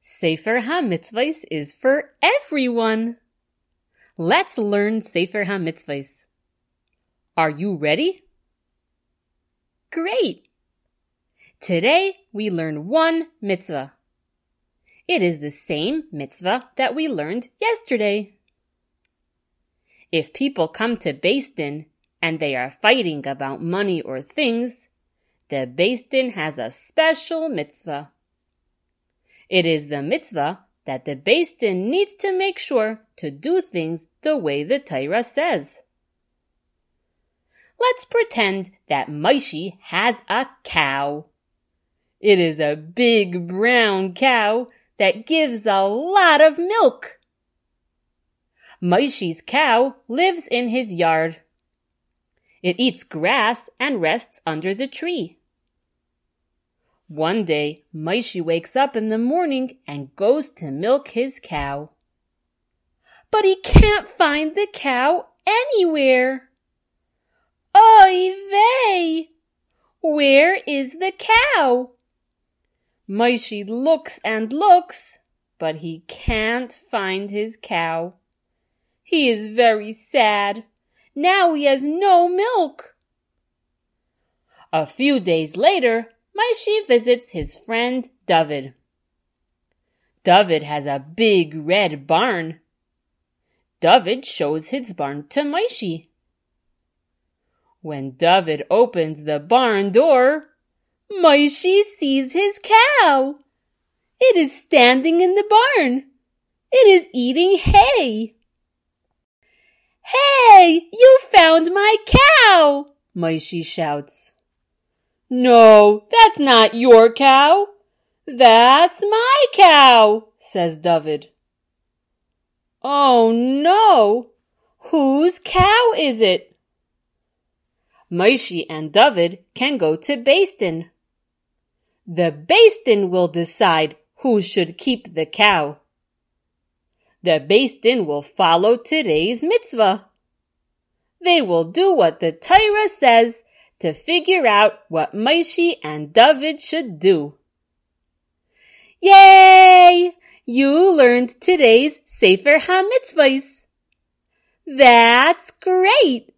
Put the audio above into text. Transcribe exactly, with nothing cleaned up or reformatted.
Sefer HaMitzvahs is for everyone. Let's learn Sefer HaMitzvahs. Are you ready? Great! Today we learn one mitzvah. It is the same mitzvah that we learned yesterday. If people come to Beis Din and they are fighting about money or things, the Beis Din has a special mitzvah. It is the mitzvah that the Beis Din needs to make sure to do things the way the Torah says. Let's pretend that Moshe has a cow. It is a big brown cow that gives a lot of milk. Moshe's cow lives in his yard. It eats grass and rests under the tree. One day, Moshe wakes up in the morning and goes to milk his cow. But he can't find the cow anywhere. Oy vey! Where is the cow? Moshe looks and looks, but he can't find his cow. He is very sad. Now he has no milk. A few days later, Moshe visits his friend David. David has a big red barn. David shows his barn to Moshe. When David opens the barn door, Moshe sees his cow. It is standing in the barn. It is eating hay. Hey, you found my cow! Moshe shouts. No, that's not your cow. That's my cow, says David. Oh no! Whose cow is it? Moshe and David can go to Beis Din. The Beis Din will decide who should keep the cow. The Beis Din will follow today's mitzvah. They will do what the Torah says to figure out what Moshe and David should do. Yay! You learned today's Sefer HaMitzvahs. That's great!